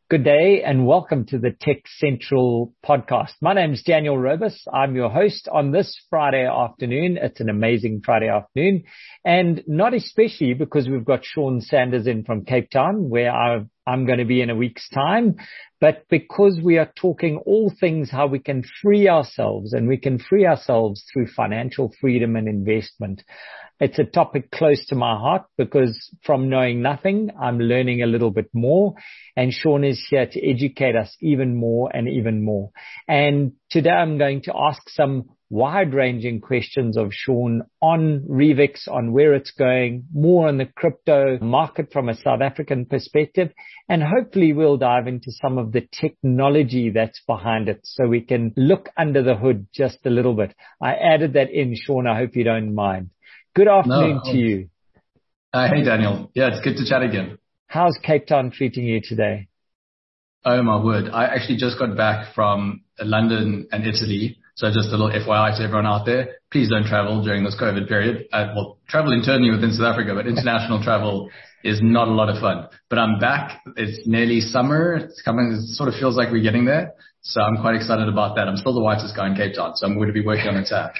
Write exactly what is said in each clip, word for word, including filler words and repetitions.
Good day and welcome to the Tech Central podcast. My name is Daniel Robus. I'm your host on this Friday afternoon. It's an amazing Friday afternoon, and not especially because we've got Sean Sanders in from Cape Town, where I, I'm going to be in a week's time, but because we are talking all things how we can free ourselves, and we can free ourselves through financial freedom and investment. It's a topic close to my heart because from knowing nothing, I'm learning a little bit more, and Sean is here to educate us even more and even more. And today I'm going to ask some wide-ranging questions of Sean on Revix, on where it's going, more on the crypto market from a South African perspective, and hopefully we'll dive into some of the technology that's behind it so we can look under the hood just a little bit. I added that in, Sean. I hope you don't mind. Good afternoon no. to you. Uh, hey, Daniel. Yeah, it's good to chat again. How's Cape Town treating you today? Oh, my word. I actually just got back from London and Italy. So just a little F Y I to everyone out there. Please don't travel during this COVID period. Uh, well, travel internally within South Africa, but international travel is not a lot of fun. But I'm back. It's nearly summer. It's coming. It sort of feels like we're getting there. So I'm quite excited about that. I'm still the whitest guy in Cape Town, so I'm going to be working on a tab.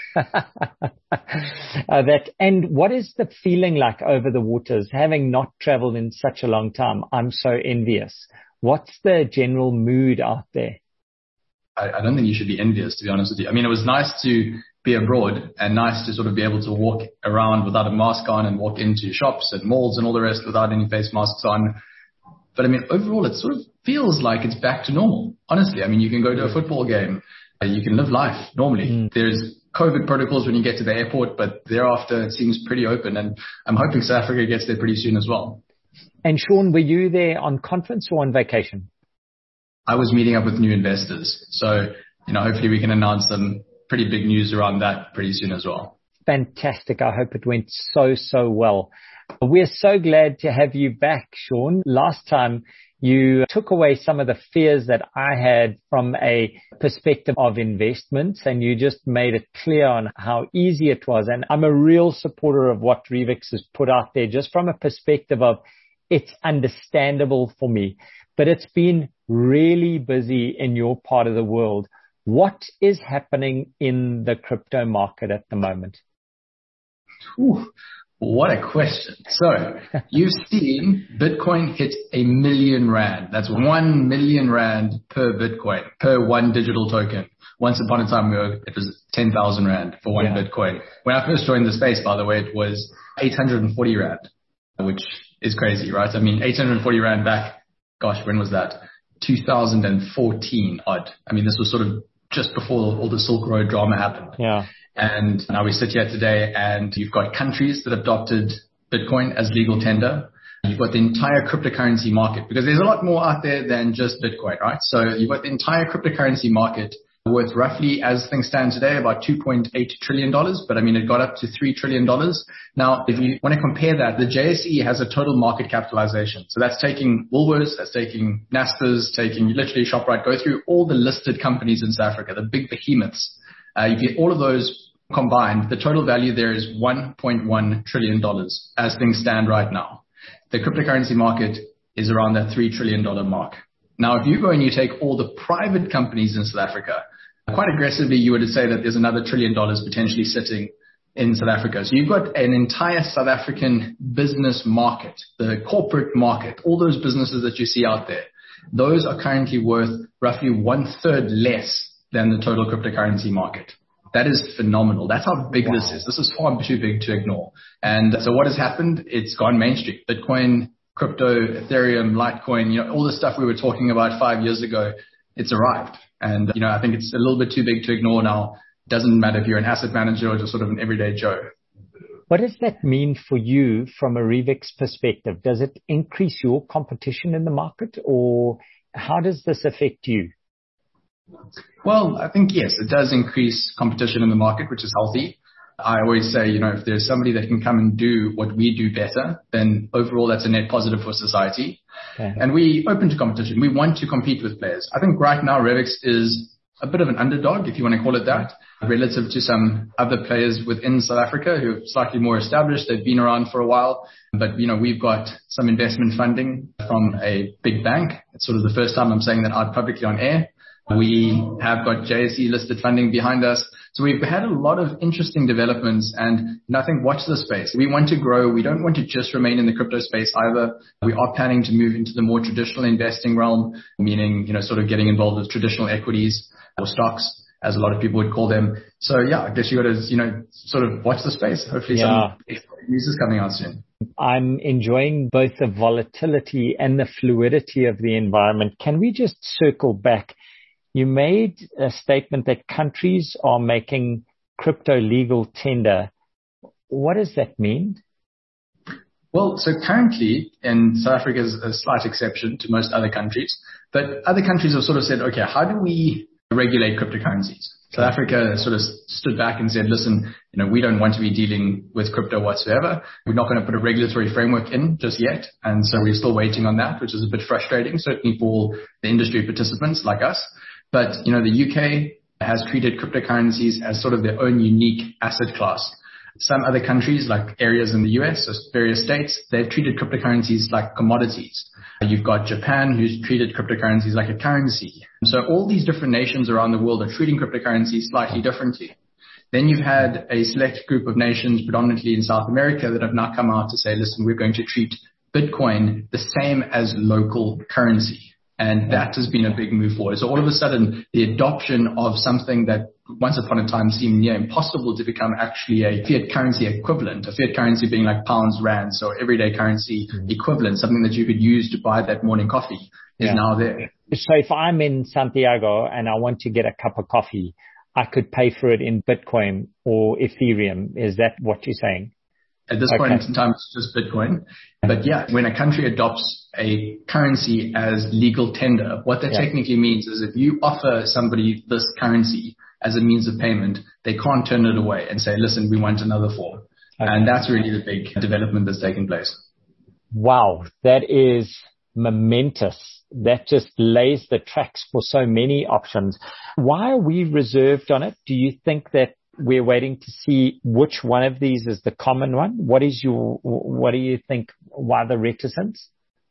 uh, that, and what is the feeling like over the waters, having not traveled in such a long time? I'm so envious. What's the general mood out there? I, I don't think you should be envious, to be honest with you. I mean, it was nice to be abroad and nice to sort of be able to walk around without a mask on and walk into shops and malls and all the rest without any face masks on. But I mean, overall, it sort of feels like it's back to normal. Honestly, I mean, you can go to a football game. You can live life normally. Mm. There's COVID protocols when you get to the airport, but thereafter it seems pretty open. And I'm hoping South Africa gets there pretty soon as well. And Sean, were you there on conference or on vacation? I was meeting up with new investors. So, you know, hopefully we can announce some pretty big news around that pretty soon as well. Fantastic. I hope it went so, so well. We're so glad to have you back, Sean. Last time you took away some of the fears that I had from a perspective of investments, and you just made it clear on how easy it was. And I'm a real supporter of what Revix has put out there, just from a perspective of it's understandable for me. But it's been really busy in your part of the world. What is happening in the crypto market at the moment? Ooh. What a question. So you've seen Bitcoin hit a million rand. That's one million rand per Bitcoin, per one digital token. Once upon a time, we were, it was ten thousand rand for one yeah. Bitcoin. When I first joined the space, by the way, it was eight hundred forty rand, which is crazy, right? I mean, eight hundred forty rand back, gosh, when was that? two thousand fourteen odd. I mean, this was sort of just before all the Silk Road drama happened. Yeah. And now we sit here today and you've got countries that adopted Bitcoin as legal tender. You've got the entire cryptocurrency market, because there's a lot more out there than just Bitcoin, right? So you've got the entire cryptocurrency market worth roughly, as things stand today, about two point eight trillion dollars. But I mean, it got up to three trillion dollars. Now, if you want to compare that, the J S E has a total market capitalization. So that's taking Woolworths, that's taking Naspers, taking literally ShopRite, go through all the listed companies in South Africa, the big behemoths. Uh, you get all of those combined, the total value there is one point one trillion dollars as things stand right now. The cryptocurrency market is around that three trillion dollars mark. Now, if you go and you take all the private companies in South Africa, quite aggressively, you would say that there's another trillion dollars potentially sitting in South Africa. So you've got an entire South African business market, the corporate market, all those businesses that you see out there. Those are currently worth roughly one third less than the total cryptocurrency market. That is phenomenal. That's how big wow. this is. This is far too big to ignore. And so what has happened? It's gone mainstream. Bitcoin, crypto, Ethereum, Litecoin, you know, all the stuff we were talking about five years ago, it's arrived. And, you know, I think it's a little bit too big to ignore now. It doesn't matter if you're an asset manager or just sort of an everyday Joe. What does that mean for you from a Revix perspective? Does it increase your competition in the market, or how does this affect you? Well, I think, yes, it does increase competition in the market, which is healthy. I always say, you know, if there's somebody that can come and do what we do better, then overall that's a net positive for society. Okay. And we open to competition. We want to compete with players. I think right now Revix is a bit of an underdog, if you want to call it that, relative to some other players within South Africa who are slightly more established. They've been around for a while, but you know, we've got some investment funding from a big bank. It's sort of the first time I'm saying that out publicly on air. We have got J S E listed funding behind us. So we've had a lot of interesting developments, and I think watch the space. We want to grow. We don't want to just remain in the crypto space either. We are planning to move into the more traditional investing realm, meaning, you know, sort of getting involved with traditional equities or stocks, as a lot of people would call them. So yeah, I guess you got to, you know, sort of watch the space. Hopefully yeah. some news is coming out soon. I'm enjoying both the volatility and the fluidity of the environment. Can we just circle back? You made a statement that countries are making crypto legal tender. What does that mean? Well, so currently, and South Africa is a slight exception to most other countries, but other countries have sort of said, okay, how do we regulate cryptocurrencies? South Africa sort of stood back and said, listen, you know, we don't want to be dealing with crypto whatsoever. We're not going to put a regulatory framework in just yet. And so we're still waiting on that, which is a bit frustrating, certainly for the industry participants like us. But, you know, the U K has treated cryptocurrencies as sort of their own unique asset class. Some other countries, like areas in the U S, or various states, they've treated cryptocurrencies like commodities. You've got Japan, who's treated cryptocurrencies like a currency. So all these different nations around the world are treating cryptocurrencies slightly differently. Then you've had a select group of nations, predominantly in South America, that have now come out to say, listen, we're going to treat Bitcoin the same as local currency. And that has been a big move forward. So all of a sudden, the adoption of something that once upon a time seemed near impossible to become actually a fiat currency equivalent, a fiat currency being like pounds, rands, so everyday currency mm-hmm. equivalent, something that you could use to buy that morning coffee is yeah. now there. So if I'm in Santiago and I want to get a cup of coffee, I could pay for it in Bitcoin or Ethereum. Is that what you're saying? At this okay. point in time, it's just Bitcoin. But yeah, when a country adopts a currency as legal tender, what that yeah. technically means is if you offer somebody this currency as a means of payment, they can't turn it away and say, listen, we want another form. Okay. And that's really the big development that's taking place. Wow, that is momentous. That just lays the tracks for so many options. Why are we reserved on it? Do you think that we're waiting to see which one of these is the common one? What is your, what do you think? Why the reticence?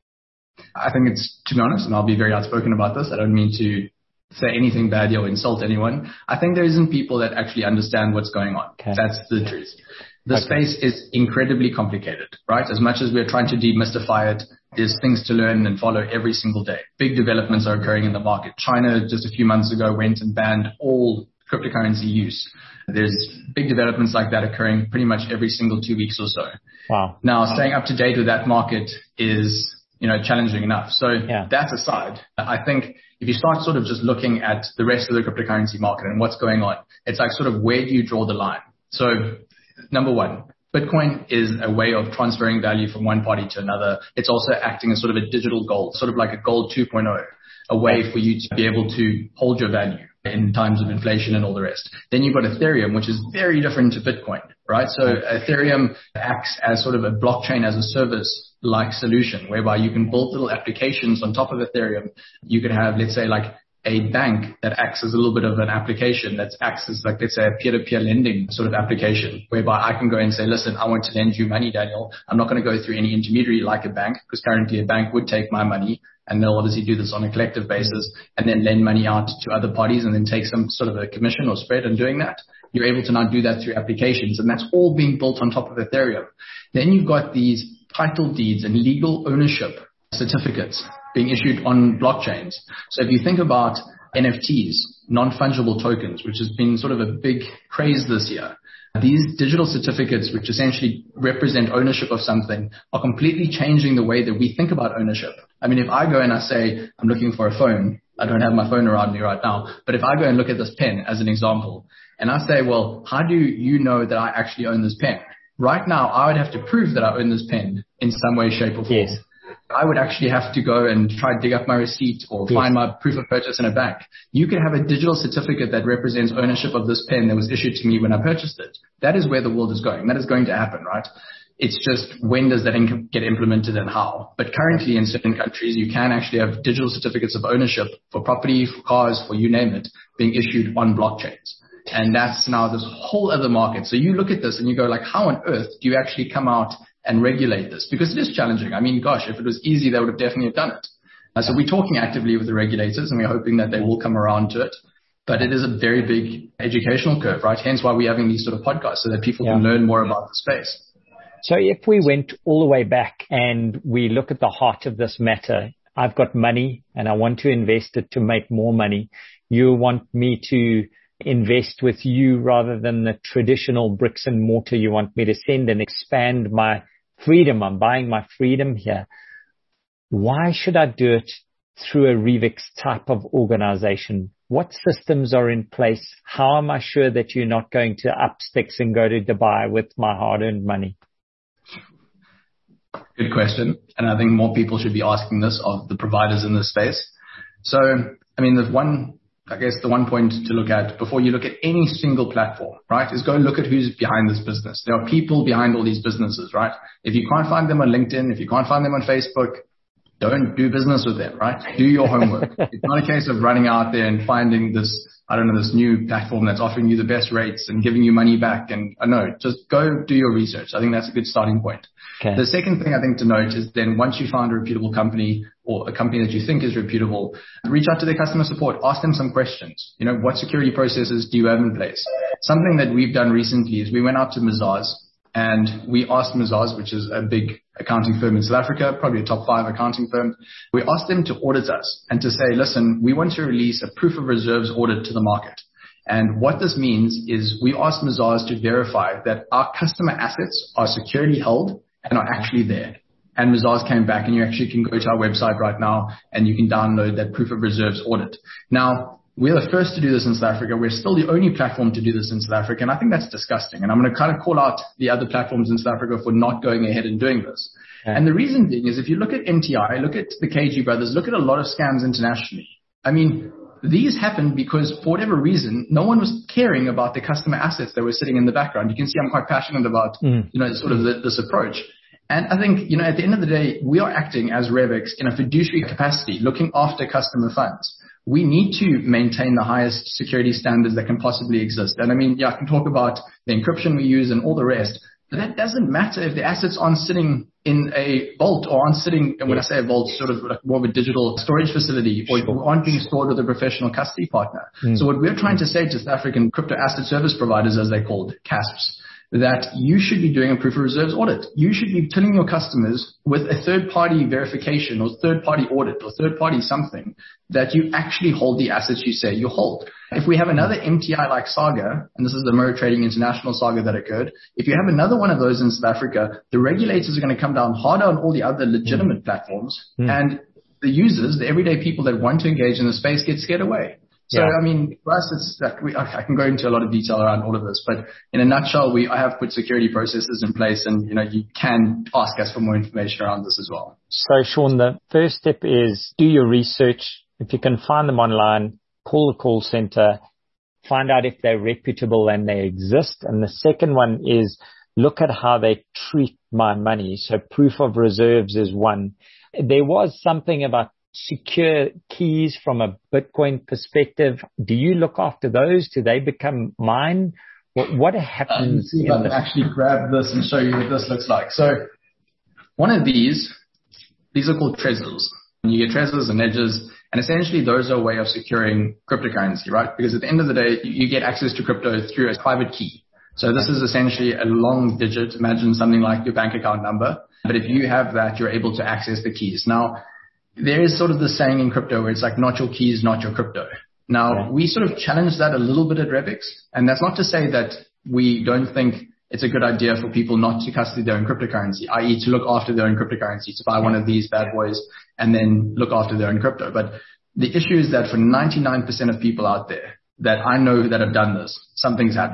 I think it's, to be honest, and I'll be very outspoken about this, I don't mean to say anything bad or insult anyone. I think there isn't people that actually understand what's going on. Okay. That's the truth. The okay. space is incredibly complicated, right? As much as we're trying to demystify it, there's things to learn and follow every single day. Big developments are occurring in the market. China just a few months ago went and banned all cryptocurrency use. There's big developments like that occurring pretty much every single two weeks or so. Wow. Now, wow. staying up to date with that market is, you know, challenging enough. So yeah. that aside, I think if you start sort of just looking at the rest of the cryptocurrency market and what's going on, it's like sort of where do you draw the line? So number one, Bitcoin is a way of transferring value from one party to another. It's also acting as sort of a digital gold, sort of like a gold two point oh, a way for you to be able to hold your value in times of inflation and all the rest. Then you've got Ethereum, which is very different to Bitcoin, right? So Ethereum acts as sort of a blockchain as a service like solution whereby you can build little applications on top of Ethereum. You could have, let's say, like a bank that acts as a little bit of an application that acts as like, let's say, a peer-to-peer lending sort of application whereby I can go and say, listen, I want to lend you money, Daniel. I'm not going to go through any intermediary like a bank because currently a bank would take my money and they'll obviously do this on a collective basis and then lend money out to other parties and then take some sort of a commission or spread on doing that. You're able to now do that through applications, and that's all being built on top of Ethereum. Then you've got these title deeds and legal ownership certificates being issued on blockchains. So if you think about N F Ts, non-fungible tokens, which has been sort of a big craze this year, these digital certificates, which essentially represent ownership of something, are completely changing the way that we think about ownership. I mean, if I go and I say, I'm looking for a phone, I don't have my phone around me right now, but if I go and look at this pen as an example, and I say, well, how do you know that I actually own this pen? Right now, I would have to prove that I own this pen in some way, shape, or form. Yes. I would actually have to go and try to dig up my receipt or yes. find my proof of purchase in a bank. You could have a digital certificate that represents ownership of this pen that was issued to me when I purchased it. That is where the world is going. That is going to happen, right? It's just when does that in- get implemented and how. But currently in certain countries, you can actually have digital certificates of ownership for property, for cars, for you name it, being issued on blockchains. And that's now this whole other market. So you look at this and you go like, how on earth do you actually come out and regulate this? Because it is challenging. I mean, gosh, if it was easy, they would have definitely done it. Uh, so we're talking actively with the regulators and we're hoping that they will come around to it. But it is a very big educational curve, right? Hence why we're having these sort of podcasts so that people yeah. can learn more about the space. So if we went all the way back and we look at the heart of this matter, I've got money and I want to invest it to make more money. You want me to invest with you rather than the traditional bricks and mortar. You want me to send and expand my freedom. I'm buying my freedom here. Why should I do it through a Revix type of organization? What systems are in place? How am I sure that you're not going to up sticks and go to Dubai with my hard-earned money? Good question. And I think more people should be asking this of the providers in this space. So, I mean, there's one, I guess the one point to look at before you look at any single platform, right, is go look at who's behind this business. There are people behind all these businesses, right? If you can't find them on LinkedIn, if you can't find them on Facebook, don't do business with them, right? Do your homework. It's not a case of running out there and finding this, I don't know, this new platform that's offering you the best rates and giving you money back. And I uh, know, just go do your research. I think that's a good starting point. Okay. The second thing I think to note is then once you find a reputable company or a company that you think is reputable, reach out to their customer support, ask them some questions. You know, what security processes do you have in place? Something that we've done recently is we went out to Mazars and we asked Mazars, which is a big accounting firm in South Africa, probably a top five accounting firm. We asked them to audit us and to say, listen, we want to release a proof of reserves audit to the market. And what this means is we asked Mazars to verify that our customer assets are securely held and are actually there. And Mazars came back, and you actually can go to our website right now and you can download that proof of reserves audit. Now, we're the first to do this in South Africa. We're still the only platform to do this in South Africa, and I think that's disgusting. And I'm going to kind of call out the other platforms in South Africa for not going ahead and doing this. Okay. And the reason being is if you look at M T I, look at the K G brothers, look at a lot of scams internationally. I mean, these happened because for whatever reason, no one was caring about the customer assets that were sitting in the background. You can see I'm quite passionate about, mm. you know, sort of the, this approach. And I think, you know, at the end of the day, we are acting as Revix in a fiduciary capacity, looking after customer funds. We need to maintain the highest security standards that can possibly exist. And I mean, yeah, I can talk about the encryption we use and all the rest, but that doesn't matter if the assets aren't sitting in a vault or aren't sitting, and when I say a vault, sort of like more of a digital storage facility, or aren't being stored with a professional custody partner. Mm. So what we're trying to say to South African crypto asset service providers, as they're called, C A S Ps, that you should be doing a proof of reserves audit. You should be telling your customers with a third-party verification or third-party audit or third-party something that you actually hold the assets you say you hold. If we have another M T I-like saga, and this is the Mirror Trading International saga that occurred, if you have another one of those in South Africa, the regulators are going to come down harder on all the other legitimate mm. platforms, mm. and the users, the everyday people that want to engage in the space get scared away. So, yeah. I mean, for us, it's that we, I can go into a lot of detail around all of this, but in a nutshell, we, I have put security processes in place, and, you know, you can ask us for more information around this as well. So, Sean, the first step is do your research. If you can find them online, call the call center, find out if they're reputable and they exist. And the second one is look at how they treat my money. So proof of reserves is one. There was something about secure keys from a Bitcoin perspective. Do you look after those? Do they become mine? What, what happens? Um, see if I can actually grab this and show you what this looks like. So one of these, these are called Trezors. And you get Trezors and Edges, and essentially those are a way of securing cryptocurrency, right? Because at the end of the day, you get access to crypto through a private key. So this is essentially a long digit. Imagine something like your bank account number. But if you have that, you're able to access the keys. Now, there is sort of the saying in crypto where it's like, not your keys, not your crypto. Now, okay. we sort of challenge that a little bit at Revix. And that's not to say that we don't think it's a good idea for people not to custody their own cryptocurrency, that is to look after their own cryptocurrency, to buy one of these bad boys and then look after their own crypto. But the issue is that for ninety-nine percent of people out there that I know that have done this, something's happened.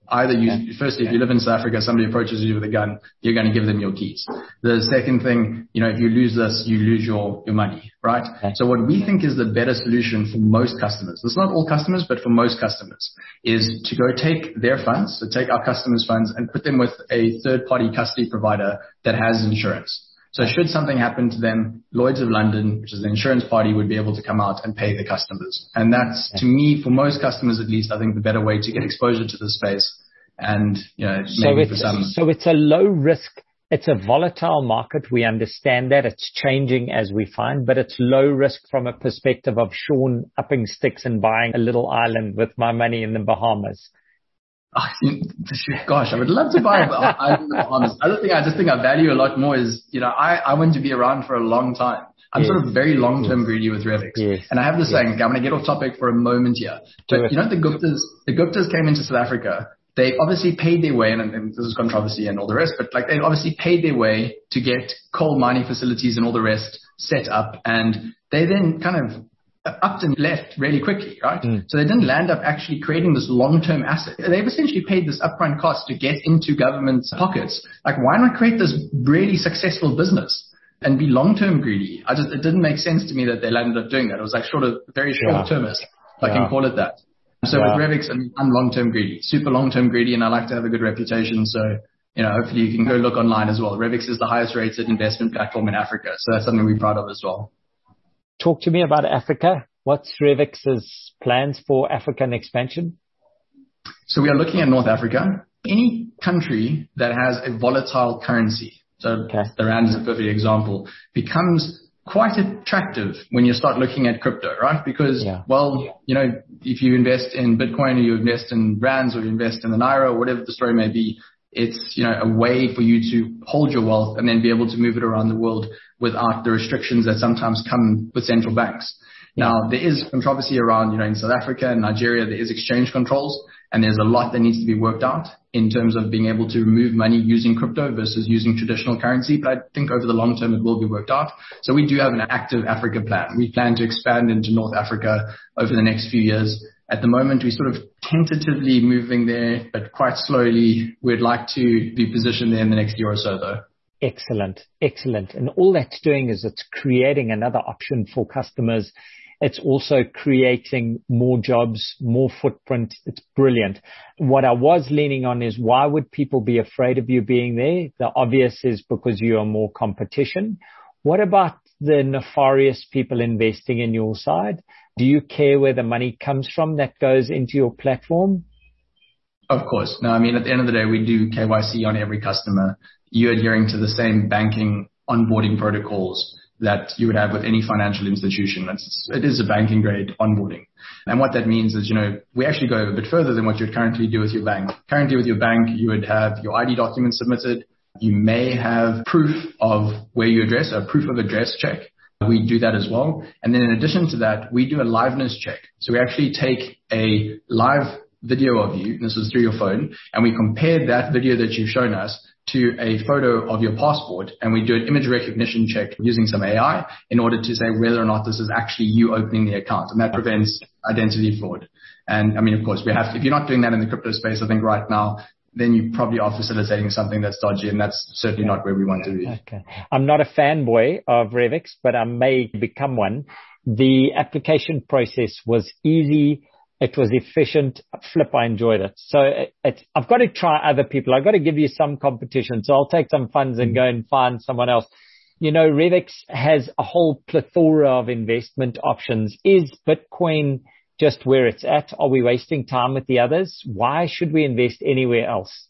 Either you, yeah. firstly, if you live in South Africa, somebody approaches you with a gun, you're going to give them your keys. The second thing, you know, if you lose this, you lose your, your money, right? Okay. So what we think is the better solution for most customers, it's not all customers, but for most customers, is to go take their funds, so take our customers' funds and put them with a third-party custody provider that has insurance. So should something happen to them, Lloyd's of London, which is the insurance party, would be able to come out and pay the customers. And that's, to me, for most customers at least, I think the better way to get exposure to the space. And, you know, so maybe it's, for some. So it's a low risk. It's a volatile market. We understand that. It's changing as we find, but it's low risk from a perspective of Sean upping sticks and buying a little island with my money in the Bahamas. Oh, gosh, I would love to buy an island in the Bahamas. Other thing I just think I value a lot more is, you know, I, I want to be around for a long time. I'm yes. sort of very long-term yes. greedy with Revix. Yes. And I have this yes. saying, okay, I'm going to get off topic for a moment here. But, you know, the Guptas, the Guptas came into South Africa. They obviously paid their way, and, and this is controversy and all the rest, but like they obviously paid their way to get coal mining facilities and all the rest set up. And they then kind of upped and left really quickly, right? Mm. So they didn't land up actually creating this long-term asset. They've essentially paid this upfront cost to get into government's pockets. Like, why not create this really successful business and be long-term greedy? I just, it didn't make sense to me that they landed up doing that. It was like sort of very short-termist, if yeah. I can call it that. So yeah. with Revix, I'm long-term greedy, super long-term greedy, and I like to have a good reputation. So, you know, hopefully you can go look online as well. Revix is the highest rated investment platform in Africa. So that's something we're proud of as well. Talk to me about Africa. What's Revix's plans for African expansion? So we are looking at North Africa. Any country that has a volatile currency, so okay. the rand is a perfect example, becomes quite attractive when you start looking at crypto, right? Because, yeah. well, you know, if you invest in Bitcoin or you invest in rands or you invest in the Naira or whatever the story may be, it's, you know, a way for you to hold your wealth and then be able to move it around the world without the restrictions that sometimes come with central banks. Yeah. Now, there is controversy around, you know, in South Africa and Nigeria, there is exchange controls, and there's a lot that needs to be worked out in terms of being able to remove money using crypto versus using traditional currency. But I think over the long term, it will be worked out. So we do have an active Africa plan. We plan to expand into North Africa over the next few years. At the moment, we're sort of tentatively moving there, but quite slowly. We'd like to be positioned there in the next year or so, though. Excellent. Excellent. And all that's doing is it's creating another option for customers. It's also creating more jobs, more footprint. It's brilliant. What I was leaning on is, why would people be afraid of you being there? The obvious is because you are more competition. What about the nefarious people investing in your side? Do you care where the money comes from that goes into your platform? Of course. No, I mean, at the end of the day, we do K Y C on every customer. You're adhering to the same banking onboarding protocols that you would have with any financial institution. It's, it is a banking grade onboarding. And what that means is, you know, we actually go a bit further than what you'd currently do with your bank. Currently with your bank, you would have your I D documents submitted. You may have proof of where you address, a proof of address check. We do that as well. And then in addition to that, we do a liveness check. So we actually take a live video of you, this is through your phone, and we compare that video that you've shown us to a photo of your passport, and we do an image recognition check using some A I in order to say whether or not this is actually you opening the account, and that prevents identity fraud. And I mean, of course, we have to, if you're not doing that in the crypto space, I think right now, then you probably are facilitating something that's dodgy, and that's certainly not where we want to be. Okay. I'm not a fanboy of Revix, but I may become one. The application process was easy. It was efficient. Flip, I enjoyed it. So it, it's, I've got to try other people. I've got to give you some competition. So I'll take some funds and go and find someone else. You know, Revix has a whole plethora of investment options. Is Bitcoin just where it's at? Are we wasting time with the others? Why should we invest anywhere else?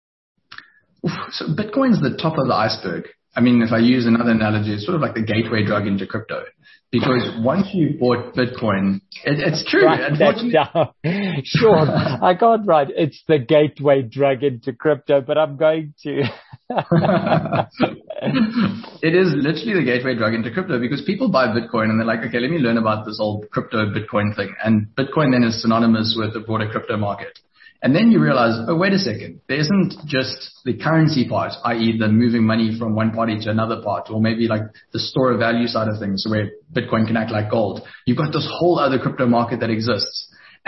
So Bitcoin's the top of the iceberg. I mean, if I use another analogy, it's sort of like the gateway drug into crypto. Because once you bought Bitcoin, it, it's true. Unfortunately, sure, I can't write. It's the gateway drug into crypto, but I'm going to. It is literally the gateway drug into crypto, because people buy Bitcoin and they're like, okay, let me learn about this whole crypto Bitcoin thing. And Bitcoin then is synonymous with the broader crypto market. And then you realize, oh, wait a second, there isn't just the currency part, that is the moving money from one party to another part, or maybe like the store of value side of things, where Bitcoin can act like gold. You've got this whole other crypto market that exists.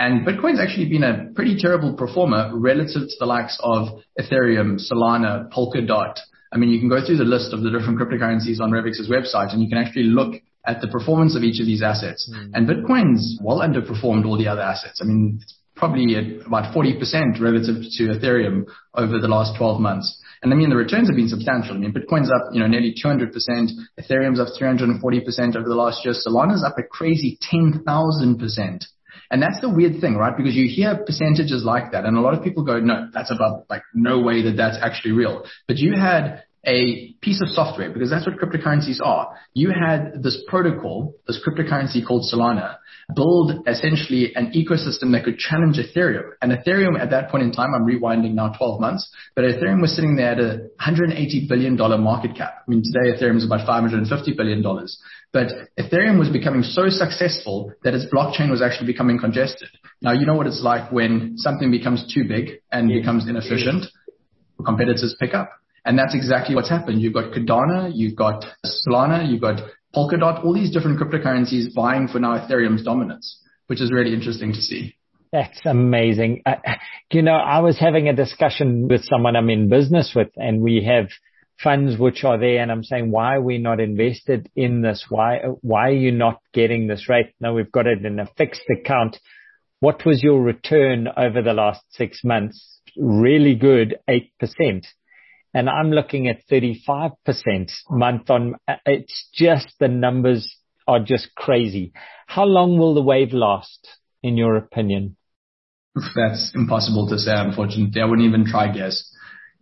And Bitcoin's actually been a pretty terrible performer relative to the likes of Ethereum, Solana, Polkadot. I mean, you can go through the list of the different cryptocurrencies on Revix's website, and you can actually look at the performance of each of these assets. Mm. And Bitcoin's well underperformed all the other assets. I mean, it's probably at about forty percent relative to Ethereum over the last twelve months. And I mean, the returns have been substantial. I mean, Bitcoin's up, you know, nearly two hundred percent. Ethereum's up three hundred forty percent over the last year. Solana's up a crazy ten thousand percent. And that's the weird thing, right? Because you hear percentages like that, and a lot of people go, no, that's about, like, no way that that's actually real. But you had a piece of software, because that's what cryptocurrencies are. You had this protocol, this cryptocurrency called Solana, build essentially an ecosystem that could challenge Ethereum. And Ethereum at that point in time, I'm rewinding now twelve months, but Ethereum was sitting there at a one hundred eighty billion dollars market cap. I mean, today Ethereum is about five hundred fifty billion dollars. But Ethereum was becoming so successful that its blockchain was actually becoming congested. Now, you know what it's like when something becomes too big and becomes inefficient, competitors pick up. And that's exactly what's happened. You've got Cardano, you've got Solana, you've got Polkadot, all these different cryptocurrencies vying for now Ethereum's dominance, which is really interesting to see. That's amazing. Uh, you know, I was having a discussion with someone I'm in business with, and we have funds which are there, and I'm saying, why are we not invested in this? Why, why are you not getting this rate? No, we've got it in a fixed account. What was your return over the last six months? Really good, eight percent. And I'm looking at thirty-five percent month on, it's just the numbers are just crazy. How long will the wave last, in your opinion? That's impossible to say, unfortunately. I wouldn't even try guess.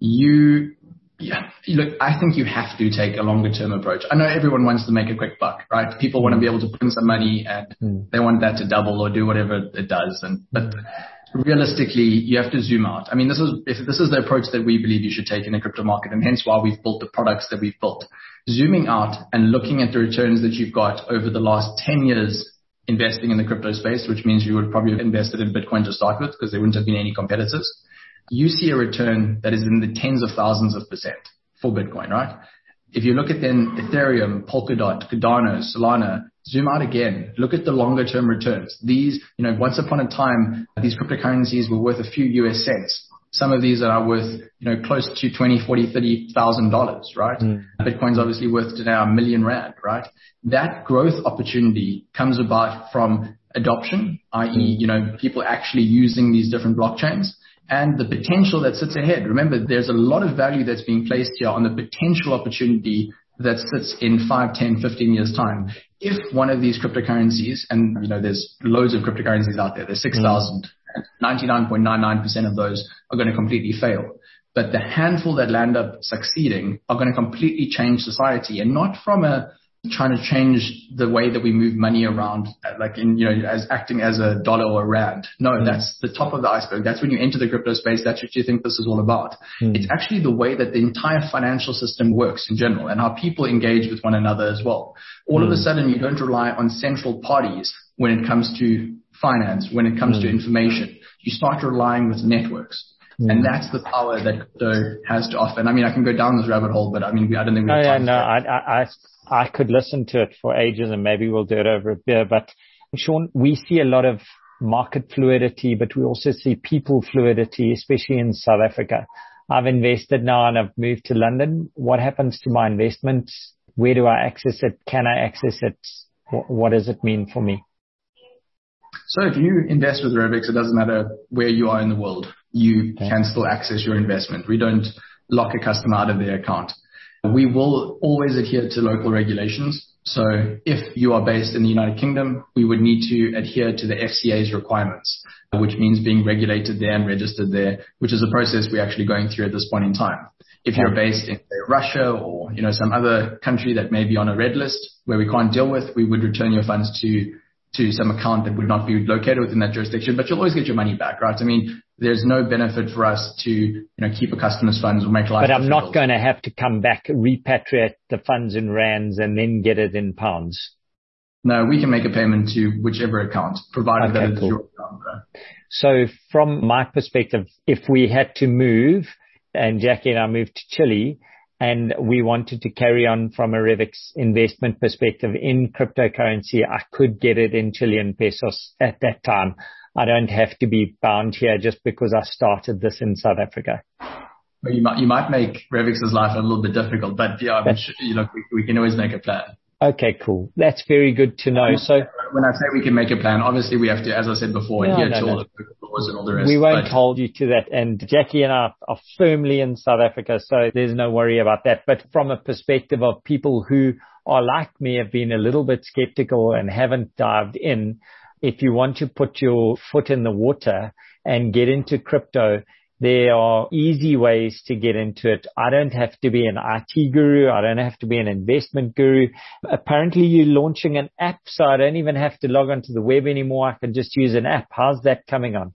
You, yeah, look, I think you have to take a longer term approach. I know everyone wants to make a quick buck, right? People want to be able to put in some money and mm. they want that to double or do whatever it does. And, but realistically, you have to zoom out. I mean, this is, if this is the approach that we believe you should take in a crypto market, and hence why we've built the products that we've built. Zooming out and looking at the returns that you've got over the last ten years investing in the crypto space, which means you would probably have invested in Bitcoin to start with because there wouldn't have been any competitors. You see a return that is in the tens of thousands of percent for Bitcoin, right? If you look at then Ethereum, Polkadot, Cardano, Solana, zoom out again, look at the longer term returns. These, you know, once upon a time, these cryptocurrencies were worth a few U S cents. Some of these are worth, you know, close to twenty, forty, thirty thousand dollars, right? Mm. Bitcoin's obviously worth today a million rand, right? That growth opportunity comes about from adoption, that is, you know, people actually using these different blockchains. And the potential that sits ahead. Remember, there's a lot of value that's being placed here on the potential opportunity that sits in five, ten, fifteen years time. If one of these cryptocurrencies, and you know, there's loads of cryptocurrencies out there, there's six thousand, and ninety-nine point nine nine percent of those are going to completely fail. But the handful that land up succeeding are going to completely change society, and not from a trying to change the way that we move money around, like in, you know, as acting as a dollar or a rand. No, mm. that's the top of the iceberg. That's when you enter the crypto space. That's what you think this is all about. Mm. It's actually the way that the entire financial system works in general and how people engage with one another as well. All mm. of a sudden, you don't rely on central parties when it comes to finance, when it comes mm. to information. You start relying with networks. Mm. And that's the power that crypto has to offer. And I mean, I can go down this rabbit hole, but I mean, I don't think we have oh, time. Yeah, no, I, I, I, I could listen to it for ages, and maybe we'll do it over a beer. But Sean, we see a lot of market fluidity, but we also see people fluidity, especially in South Africa. I've invested now and I've moved to London. What happens to my investments? Where do I access it? Can I access it? What, what does it mean for me? So if you invest with Revix, it doesn't matter where you are in the world. You okay. can still access your investment. We don't lock a customer out of their account. We will always adhere to local regulations. So if you are based in the United Kingdom, we would need to adhere to the F C A's requirements, which means being regulated there and registered there, which is a process we're actually going through at this point in time. If you're based in say, Russia or, you know, some other country that may be on a red list where we can't deal with, we would return your funds to to some account that would not be located within that jurisdiction, but you'll always get your money back, right? I mean, there's no benefit for us to, you know, keep a customer's funds or make life But I'm difficult. not going to have to come back, repatriate the funds in rands and then get it in pounds. No, we can make a payment to whichever account, provided okay, that it's cool. your account. Bro. So from my perspective, if we had to move, and Jackie and I moved to Chile, and we wanted to carry on from a Revix investment perspective in cryptocurrency, I could get it in Chilean pesos at that time. I don't have to be bound here just because I started this in South Africa. Well, you might, you might make Revix's life a little bit difficult, but yeah, I'm sure, you know, we, we can always make a plan. Okay, cool. That's very good to know. So when I say we can make a plan, obviously we have to, as I said before, no, adhere no, to no. all the laws and all the rest. We won't but, hold you to that. And Jackie and I are firmly in South Africa, so there's no worry about that. But from a perspective of people who are like me, have been a little bit skeptical and haven't dived in, if you want to put your foot in the water and get into crypto, there are easy ways to get into it. I don't have to be an I T guru. I don't have to be an investment guru. Apparently you're launching an app, so I don't even have to log onto the web anymore. I can just use an app. How's that coming on?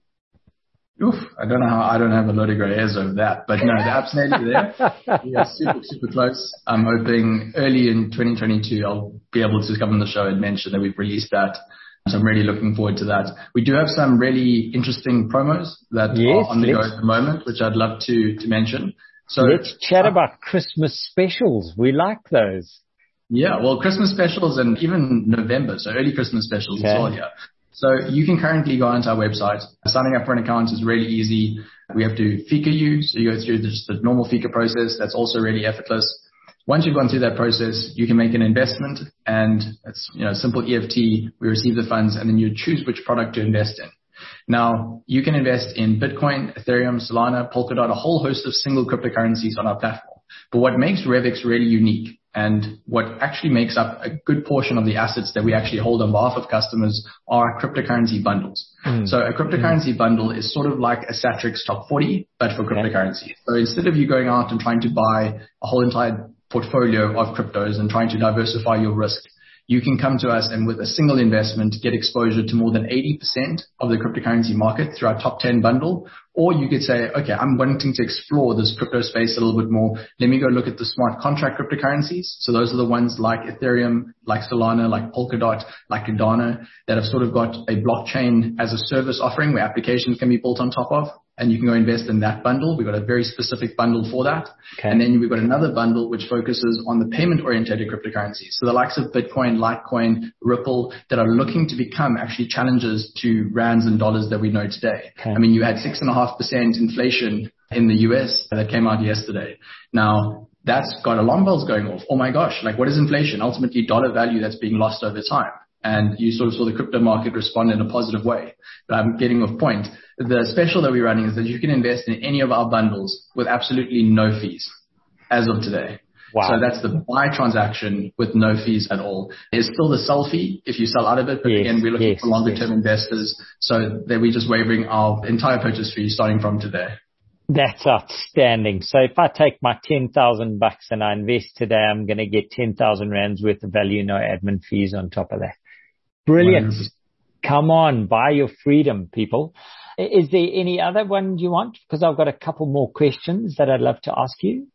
Oof, I don't know how, I don't have a lot of gray hairs over that, but no, the app's nearly there. We are super, super close. I'm hoping early in twenty twenty-two, I'll be able to come on the show and mention that we've released that. So I'm really looking forward to that. We do have some really interesting promos that yes, are on the go at the moment, which I'd love to, to mention. So let's chat uh, about Christmas specials. We like those. Yeah, well, Christmas specials and even November, so early Christmas specials okay. as well, yeah. So you can currently go onto our website. Signing up for an account is really easy. We have to Fika you, so you go through just the normal Fika process. That's also really effortless. Once you've gone through that process, you can make an investment, and it's, you know, simple E F T. We receive the funds, and then you choose which product to invest in. Now, you can invest in Bitcoin, Ethereum, Solana, Polkadot, a whole host of single cryptocurrencies on our platform. But what makes Revix really unique, and what actually makes up a good portion of the assets that we actually hold on behalf of customers, are cryptocurrency bundles. Mm. So a cryptocurrency mm. bundle is sort of like a Satrix top forty, but for cryptocurrency. Okay. So instead of you going out and trying to buy a whole entire portfolio of cryptos and trying to diversify your risk, you can come to us and with a single investment get exposure to more than eighty percent of the cryptocurrency market through our top ten bundle. Or you could say, okay, I'm wanting to explore this crypto space a little bit more. Let me go look at the smart contract cryptocurrencies. So those are the ones like Ethereum, like Solana, like Polkadot, like Cardano, that have sort of got a blockchain as a service offering where applications can be built on top of. And you can go invest in that bundle. We've got a very specific bundle for that. Okay. And then we've got another bundle which focuses on the payment-oriented cryptocurrencies. So the likes of Bitcoin, Litecoin, Ripple, that are looking to become actually challenges to rands and dollars that we know today. Okay. I mean, you had six and a half percent inflation in the U S that came out yesterday. Now, that's got alarm bells going off. Oh my gosh, like what is inflation? Ultimately, dollar value that's being lost over time. And you sort of saw the crypto market respond in a positive way. But I'm getting off point. The special that we're running is that you can invest in any of our bundles with absolutely no fees as of today. Wow. So that's the buy transaction with no fees at all. There's still the sell fee if you sell out of it. But yes, again, we're looking yes, for longer yes. term investors. So that we're just waiving our entire purchase fee starting from today. That's outstanding. So if I take my ten thousand bucks and I invest today, I'm going to get ten thousand rands worth of value, no admin fees on top of that. Brilliant. one hundred percent. Come on, buy your freedom, people. Is there any other one you want? Because I've got a couple more questions that I'd love to ask you.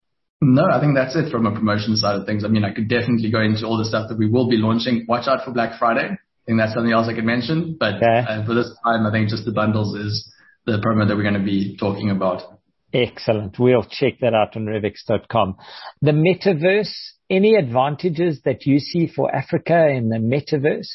No, I think that's it from a promotion side of things. I mean, I could definitely go into all the stuff that we will be launching. Watch out for Black Friday. I think that's something else I could mention. But okay. uh, for this time, I think just the bundles is the promo that we're going to be talking about. Excellent. We'll check that out on Revix dot com. The metaverse, any advantages that you see for Africa in the metaverse?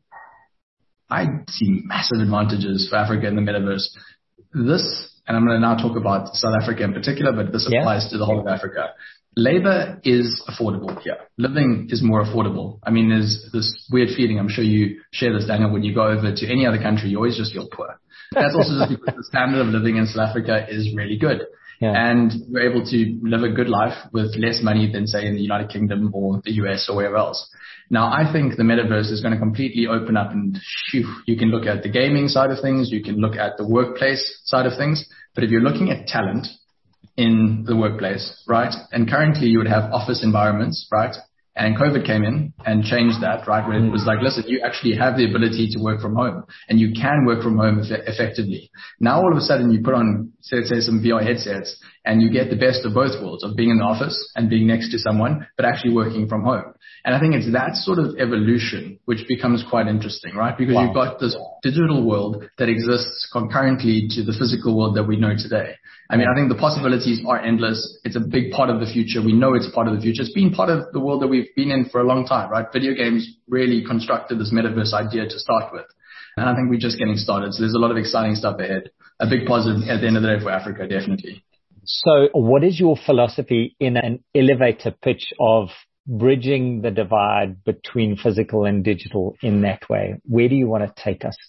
I see massive advantages for Africa in the metaverse. This, and I'm going to now talk about South Africa in particular, but this applies yeah. to the whole of Africa. Labor is affordable here. Living is more affordable. I mean, there's this weird feeling, I'm sure you share this, Daniel, when you go over to any other country, you always just feel poor. That's also just because the standard of living in South Africa is really good. Yeah. And we're able to live a good life with less money than, say, in the United Kingdom or the U S or wherever else. Now, I think the metaverse is going to completely open up and shoo, you can look at the gaming side of things. You can look at the workplace side of things. But if you're looking at talent in the workplace, right? And currently you would have office environments, right? And COVID came in and changed that, right? Where it was like, listen, you actually have the ability to work from home and you can work from home eff- effectively. Now, all of a sudden you put on, say, say some V R headsets and you get the best of both worlds of being in the office and being next to someone, but actually working from home. And I think it's that sort of evolution which becomes quite interesting, right? Because wow. you've got this digital world that exists concurrently to the physical world that we know today. I mean, I think the possibilities are endless. It's a big part of the future. We know it's part of the future. It's been part of the world that we've been in for a long time, right? Video games really constructed this metaverse idea to start with. And I think we're just getting started. So there's a lot of exciting stuff ahead. A big positive at the end of the day for Africa, definitely. So what is your philosophy in an elevator pitch of bridging the divide between physical and digital in that way? Where do you want to take us?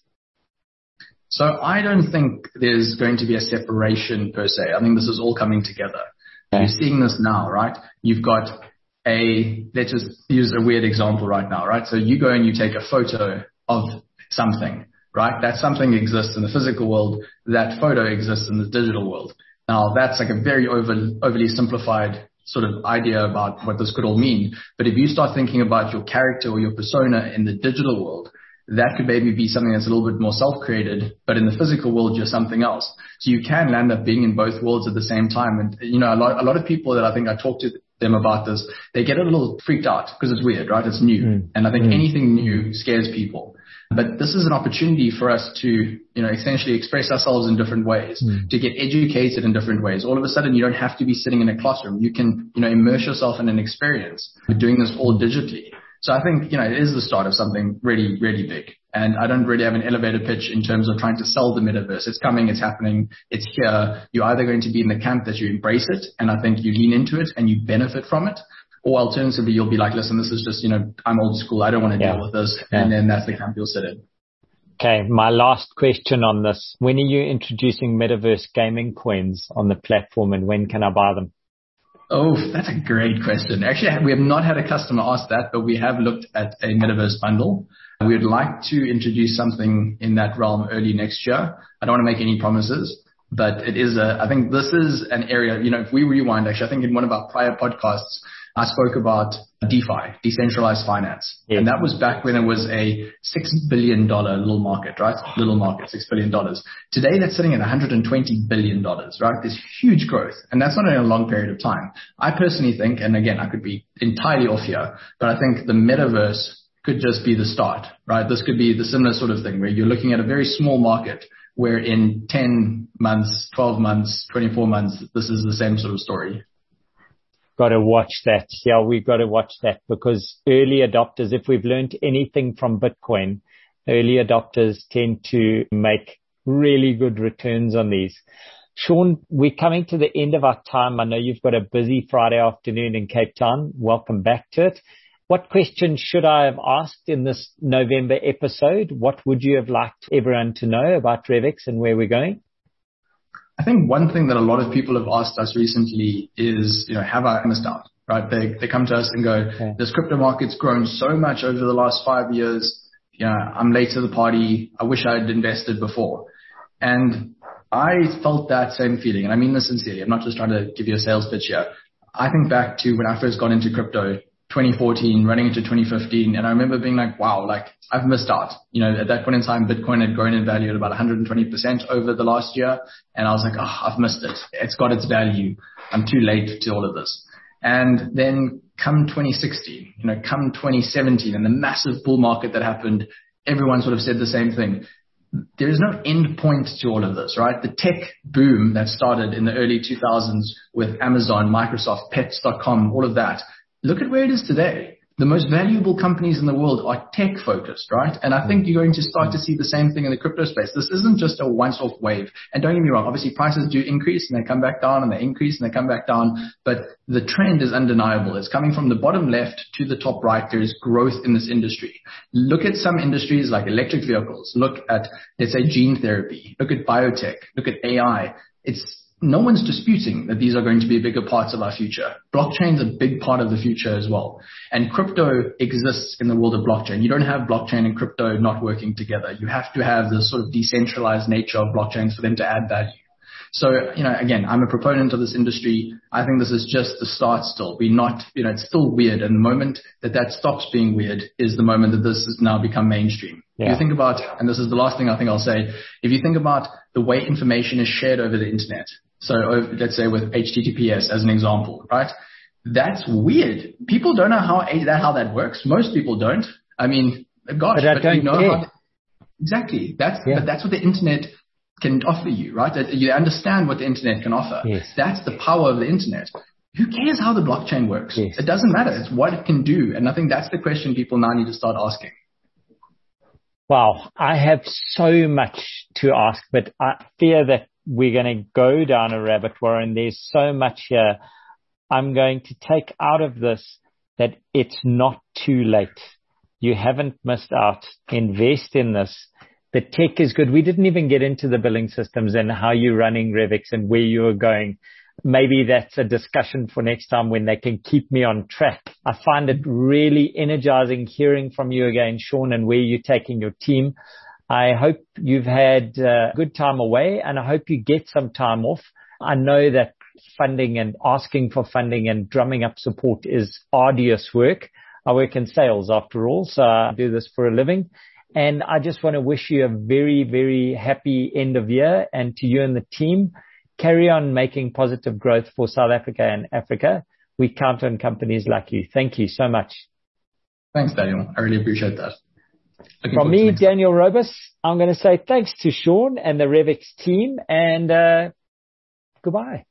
So I don't think there's going to be a separation per se. I think this is all coming together. Okay. You're seeing this now, right? You've got a, let's just use a weird example right now, right? So you go and you take a photo of something, right? That something exists in the physical world. That photo exists in the digital world. Now that's like a very over, overly simplified sort of idea about what this could all mean. But if you start thinking about your character or your persona in the digital world, that could maybe be something that's a little bit more self-created, but in the physical world, you're something else. So you can land up being in both worlds at the same time. And, you know, a lot, a lot of people that I think I talk to them about this, they get a little freaked out because it's weird, right? It's new. Mm. And I think mm. anything new scares people. But this is an opportunity for us to, you know, essentially express ourselves in different ways, mm. to get educated in different ways. All of a sudden, you don't have to be sitting in a classroom. You can, you know, immerse yourself in an experience. We're doing this all digitally. So I think, you know, it is the start of something really, really big. And I don't really have an elevator pitch in terms of trying to sell the metaverse. It's coming, it's happening, it's here. You're either going to be in the camp that you embrace it, and I think you lean into it and you benefit from it. Or alternatively, you'll be like, listen, this is just, you know, I'm old school. I don't want to yeah. deal with this. Yeah. And then that's the camp you'll sit in. Okay. My last question on this. When are you introducing metaverse gaming coins on the platform, and when can I buy them? Oh, that's a great question. Actually, we have not had a customer ask that, but we have looked at a metaverse bundle. We would like to introduce something in that realm early next year. I don't want to make any promises, but it is a, I think this is an area, you know, if we rewind, actually, I think in one of our prior podcasts, I spoke about DeFi, decentralized finance. Yeah. And that was back when it was a six billion dollars little market, right? Little market, six billion dollars. Today, that's sitting at one hundred twenty billion dollars, right? There's huge growth. And that's not in a long period of time. I personally think, and again, I could be entirely off here, but I think the metaverse could just be the start, right? This could be the similar sort of thing where you're looking at a very small market where in ten months, twelve months, twenty-four months, this is the same sort of story. Got to watch that. Yeah, we've got to watch that, because early adopters, if we've learned anything from Bitcoin, early adopters tend to make really good returns on these. Sean, we're coming to the end of our time. I know you've got a busy Friday afternoon in Cape Town. Welcome back to it. What questions should I have asked in this November episode? What would you have liked everyone to know about Revex and where we're going? I think one thing that a lot of people have asked us recently is, you know, have I missed out, right? They they come to us and go, okay, this crypto market's grown so much over the last five years. You know, I'm late to the party. I wish I had invested before. And I felt that same feeling. And I mean this sincerely. I'm not just trying to give you a sales pitch here. I think back to when I first got into crypto, twenty fourteen, running into twenty fifteen. And I remember being like, wow, like I've missed out. You know, at that point in time, Bitcoin had grown in value at about one hundred twenty percent over the last year. And I was like, oh, I've missed it. It's got its value. I'm too late to all of this. And then come twenty sixteen, you know, come twenty seventeen and the massive bull market that happened, everyone sort of said the same thing. There is no end point to all of this, right? The tech boom that started in the early two thousands with Amazon, Microsoft, pets dot com, all of that. Look at where it is today. The most valuable companies in the world are tech focused, right? And I think you're going to start to see the same thing in the crypto space. This isn't just a once-off wave. And don't get me wrong, obviously prices do increase and they come back down and they increase and they come back down. But the trend is undeniable. It's coming from the bottom left to the top right. There is growth in this industry. Look at some industries like electric vehicles. Look at, let's say, gene therapy. Look at biotech. Look at A I. It's No one's disputing that these are going to be bigger parts of our future. Blockchain's a big part of the future as well. And crypto exists in the world of blockchain. You don't have blockchain and crypto not working together. You have to have this sort of decentralized nature of blockchains for them to add value. So, you know, again, I'm a proponent of this industry. I think this is just the start still. We're not, you know, it's still weird. And the moment that that stops being weird is the moment that this has now become mainstream. Yeah. If you think about, and this is the last thing I think I'll say, if you think about the way information is shared over the internet, so let's say with H T T P S as an example, right? That's weird. People don't know how that, how that works. Most people don't. I mean, gosh, but, I but don't you know care. how, exactly. That's, yeah. but that's what the internet can offer you, right? You understand what the internet can offer. Yes. That's the power of the internet. Who cares how the blockchain works? Yes. It doesn't matter. It's what it can do. And I think that's the question people now need to start asking. Wow, I have so much to ask, but I fear that we're going to go down a rabbit warren. There's so much here. I'm going to take out of this that it's not too late. You haven't missed out. Invest in this. The tech is good. We didn't even get into the billing systems and how you're running Revix and where you're going. Maybe that's a discussion for next time when they can keep me on track. I find it really energizing hearing from you again, Sean, and where you're taking your team. I hope you've had a good time away, and I hope you get some time off. I know that funding and asking for funding and drumming up support is arduous work. I work in sales after all, so I do this for a living. And I just want to wish you a very, very happy end of year, and to you and the team. Carry on making positive growth for South Africa and Africa. We count on companies like you. Thank you so much. Thanks, Daniel. I really appreciate that. Looking From me, Daniel Robus, I'm going to say thanks to Sean and the Revix team, and uh, goodbye.